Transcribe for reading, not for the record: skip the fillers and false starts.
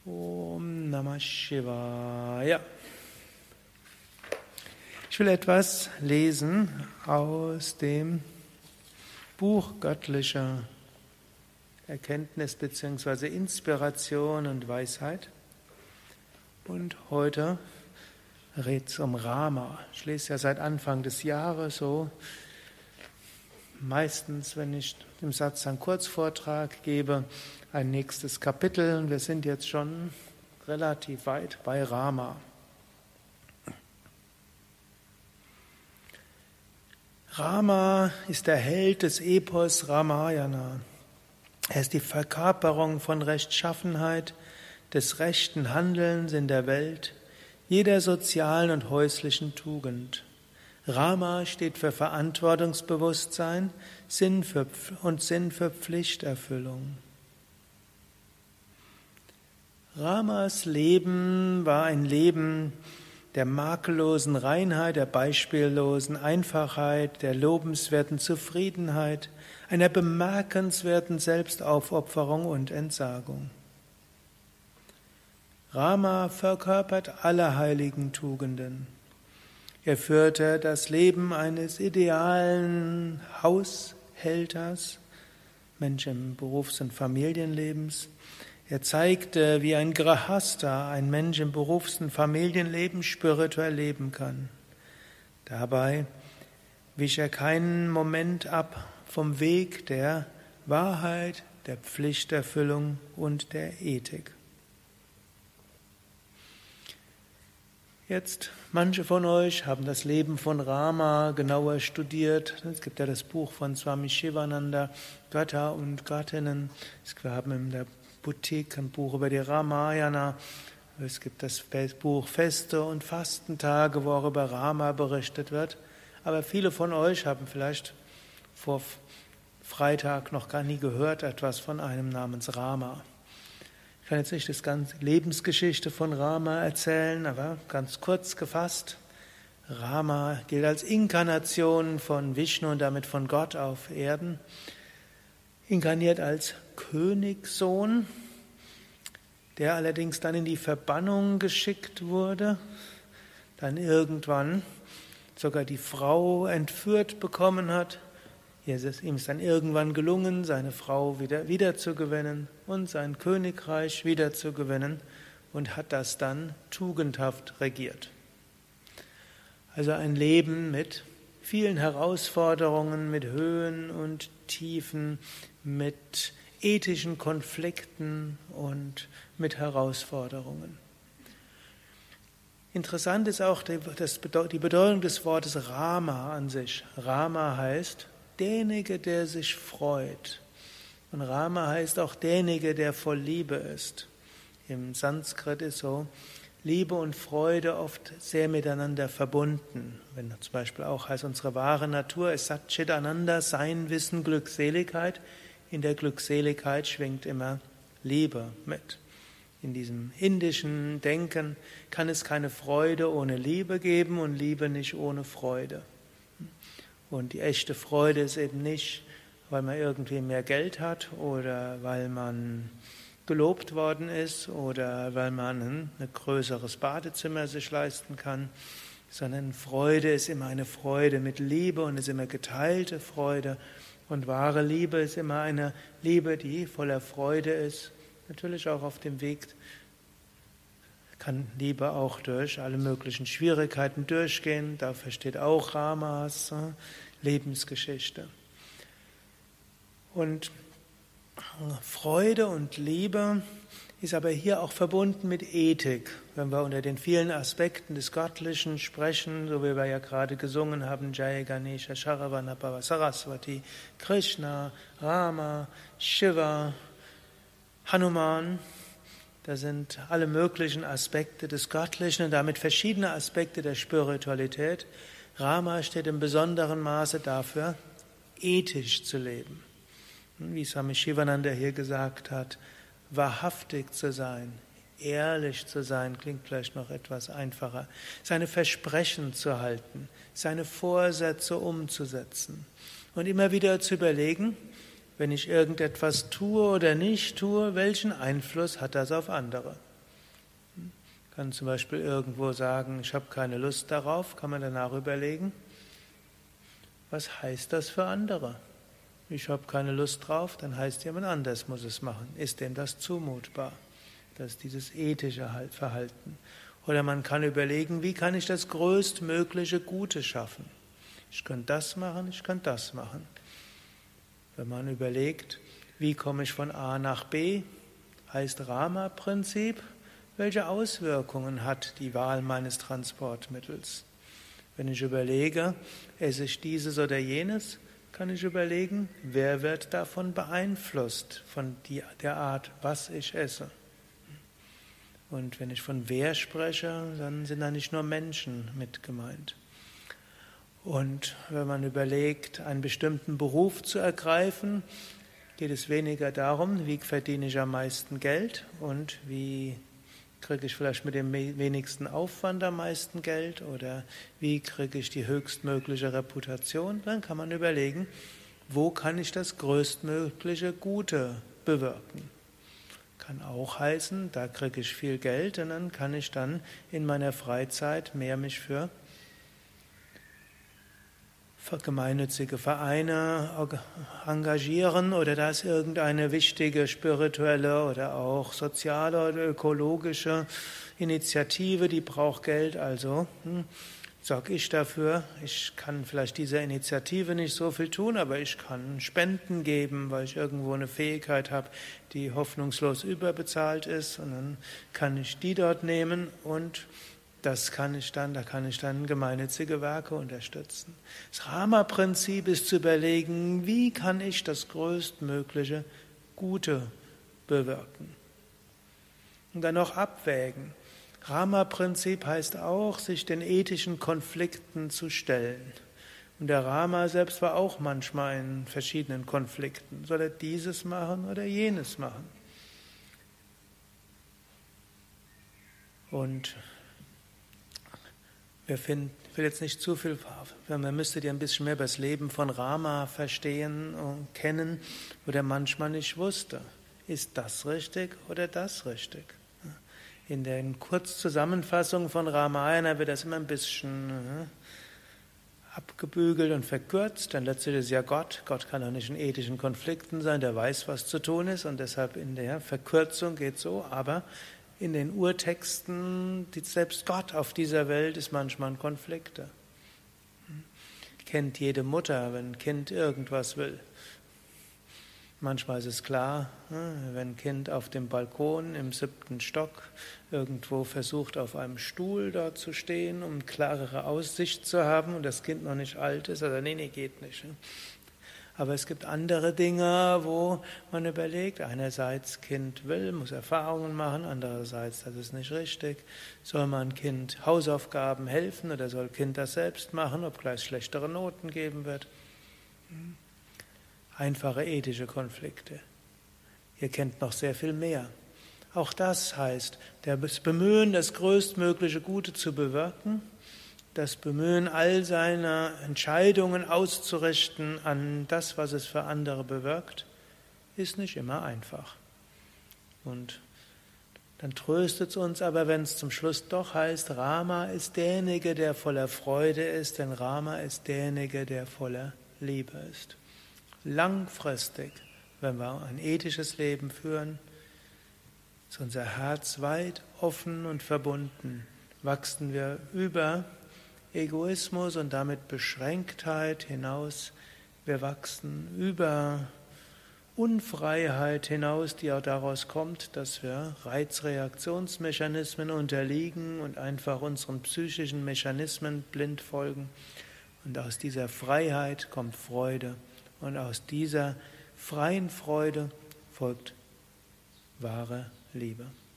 Om Namah Shivaya. Ich will etwas lesen aus dem Buch Göttliche Erkenntnis bzw. Inspiration und Weisheit. Und heute geht es um Rama. Ich lese ja seit Anfang des Jahres so. Meistens, wenn ich dem Satz einen Kurzvortrag gebe, ein nächstes Kapitel. Und wir sind jetzt schon relativ weit bei Rama. Rama ist der Held des Epos Ramayana. Er ist die Verkörperung von Rechtschaffenheit, des rechten Handelns in der Welt, jeder sozialen und häuslichen Tugend. Rama steht für Verantwortungsbewusstsein, Sinn für Pflichterfüllung. Ramas Leben war ein Leben der makellosen Reinheit, der beispiellosen Einfachheit, der lobenswerten Zufriedenheit, einer bemerkenswerten Selbstaufopferung und Entsagung. Rama verkörpert alle heiligen Tugenden. Er führte das Leben eines idealen Haushälters, Mensch im Berufs- und Familienlebens. Er zeigte, wie ein Grahasta, ein Mensch im Berufs- und Familienleben, spirituell leben kann. Dabei wich er keinen Moment ab vom Weg der Wahrheit, der Pflichterfüllung und der Ethik. Jetzt, manche von euch haben das Leben von Rama genauer studiert. Es gibt ja das Buch von Swami Shivananda, Götter und Göttinnen. Wir haben in der Boutique ein Buch über die Ramayana. Es gibt das Buch Feste und Fastentage, wo auch über Rama berichtet wird. Aber viele von euch haben vielleicht vor Freitag noch gar nie gehört etwas von einem namens Rama. Ich kann jetzt nicht das ganze Lebensgeschichte von Rama erzählen, aber ganz kurz gefasst. Rama gilt als Inkarnation von Vishnu und damit von Gott auf Erden. Inkarniert als Königssohn, der allerdings dann in die Verbannung geschickt wurde, dann irgendwann sogar die Frau entführt bekommen hat. Ihm ist dann irgendwann gelungen, seine Frau wiederzugewinnen und sein Königreich wiederzugewinnen und hat das dann tugendhaft regiert. Also ein Leben mit vielen Herausforderungen, mit Höhen und Tiefen, mit ethischen Konflikten und mit Herausforderungen. Interessant ist auch die Bedeutung des Wortes Rama an sich. Rama heißt derjenige, der sich freut. Und Rama heißt auch derjenige, der voll Liebe ist. Im Sanskrit ist so Liebe und Freude oft sehr miteinander verbunden. Wenn zum Beispiel auch heißt, unsere wahre Natur ist Satchitananda, Sein, Wissen, Glückseligkeit. In der Glückseligkeit schwingt immer Liebe mit. In diesem indischen Denken kann es keine Freude ohne Liebe geben und Liebe nicht ohne Freude. Und die echte Freude ist eben nicht, weil man irgendwie mehr Geld hat oder weil man gelobt worden ist oder weil man ein größeres Badezimmer sich leisten kann, sondern Freude ist immer eine Freude mit Liebe und ist immer geteilte Freude. Und wahre Liebe ist immer eine Liebe, die voller Freude ist. Natürlich auch auf dem Weg kann Liebe auch durch alle möglichen Schwierigkeiten durchgehen. Dafür steht auch Ramas Lebensgeschichte. Und Freude und Liebe ist aber hier auch verbunden mit Ethik. Wenn wir unter den vielen Aspekten des Göttlichen sprechen, so wie wir ja gerade gesungen haben, Jai Ganesha, Sharavanabhava, Saraswati, Krishna, Rama, Shiva, Hanuman, da sind alle möglichen Aspekte des Göttlichen und damit verschiedene Aspekte der Spiritualität. Rama steht im besonderen Maße dafür, ethisch zu leben. Wie Swami Shivananda hier gesagt hat, wahrhaftig zu sein, ehrlich zu sein, klingt vielleicht noch etwas einfacher, seine Versprechen zu halten, seine Vorsätze umzusetzen und immer wieder zu überlegen, wenn ich irgendetwas tue oder nicht tue, welchen Einfluss hat das auf andere? Kann zum Beispiel irgendwo sagen, ich habe keine Lust darauf, kann man danach überlegen, was heißt das für andere? Ich habe keine Lust drauf, dann heißt jemand anders muss es machen. Ist dem das zumutbar? Das ist dieses ethische Verhalten. Oder man kann überlegen, wie kann ich das größtmögliche Gute schaffen? Ich könnte das machen, ich könnte das machen. Wenn man überlegt, wie komme ich von A nach B, heißt Rama-Prinzip, welche Auswirkungen hat die Wahl meines Transportmittels? Wenn ich überlege, esse ich dieses oder jenes, kann ich überlegen, wer wird davon beeinflusst, von der Art, was ich esse. Und wenn ich von wer spreche, dann sind da nicht nur Menschen mit gemeint. Und wenn man überlegt, einen bestimmten Beruf zu ergreifen, geht es weniger darum, wie verdiene ich am meisten Geld und wie kriege ich vielleicht mit dem wenigsten Aufwand am meisten Geld oder wie kriege ich die höchstmögliche Reputation. Dann kann man überlegen, wo kann ich das größtmögliche Gute bewirken. Kann auch heißen, da kriege ich viel Geld und dann kann ich dann in meiner Freizeit mehr mich für gemeinnützige Vereine engagieren oder da ist irgendeine wichtige spirituelle oder auch soziale oder ökologische Initiative, die braucht Geld, also sorge ich dafür. Ich kann vielleicht dieser Initiative nicht so viel tun, aber ich kann Spenden geben, weil ich irgendwo eine Fähigkeit habe, die hoffnungslos überbezahlt ist und dann kann ich die dort nehmen und da kann ich dann gemeinnützige Werke unterstützen. Das Rama-Prinzip ist zu überlegen, wie kann ich das größtmögliche Gute bewirken. Und dann noch abwägen. Rama-Prinzip heißt auch, sich den ethischen Konflikten zu stellen. Und der Rama selbst war auch manchmal in verschiedenen Konflikten. Soll er dieses machen oder jenes machen? Und ich will jetzt nicht zu viel, man müsste ja ein bisschen mehr über das Leben von Rama verstehen und kennen, wo der manchmal nicht wusste, ist das richtig oder das richtig? In den Kurzzusammenfassungen von Ramayana wird das immer ein bisschen abgebügelt und verkürzt, denn letztlich ist ja Gott. Gott kann auch nicht in ethischen Konflikten sein, der weiß, was zu tun ist und deshalb in der Verkürzung geht so, aber in den Urtexten, selbst Gott auf dieser Welt ist manchmal in Konflikte. Kennt jede Mutter, wenn ein Kind irgendwas will. Manchmal ist es klar, wenn ein Kind auf dem Balkon im 7. Stock irgendwo versucht, auf einem Stuhl dort zu stehen, um klarere Aussicht zu haben und das Kind noch nicht alt ist, also nee, geht nicht. Aber es gibt andere Dinge, wo man überlegt, einerseits Kind will, muss Erfahrungen machen, andererseits, das ist nicht richtig. Soll man Kind Hausaufgaben helfen oder soll Kind das selbst machen, obgleich es schlechtere Noten geben wird? Einfache ethische Konflikte. Ihr kennt noch sehr viel mehr. Auch das heißt, das Bemühen, das größtmögliche Gute zu bewirken, das Bemühen, all seine Entscheidungen auszurichten an das, was es für andere bewirkt, ist nicht immer einfach. Und dann tröstet es uns aber, wenn es zum Schluss doch heißt, Rama ist derjenige, der voller Freude ist, denn Rama ist derjenige, der voller Liebe ist. Langfristig, wenn wir ein ethisches Leben führen, ist unser Herz weit offen und verbunden, wachsen wir über Egoismus und damit Beschränktheit hinaus. Wir wachsen über Unfreiheit hinaus, die auch daraus kommt, dass wir Reizreaktionsmechanismen unterliegen und einfach unseren psychischen Mechanismen blind folgen. Und aus dieser Freiheit kommt Freude. Und aus dieser freien Freude folgt wahre Liebe.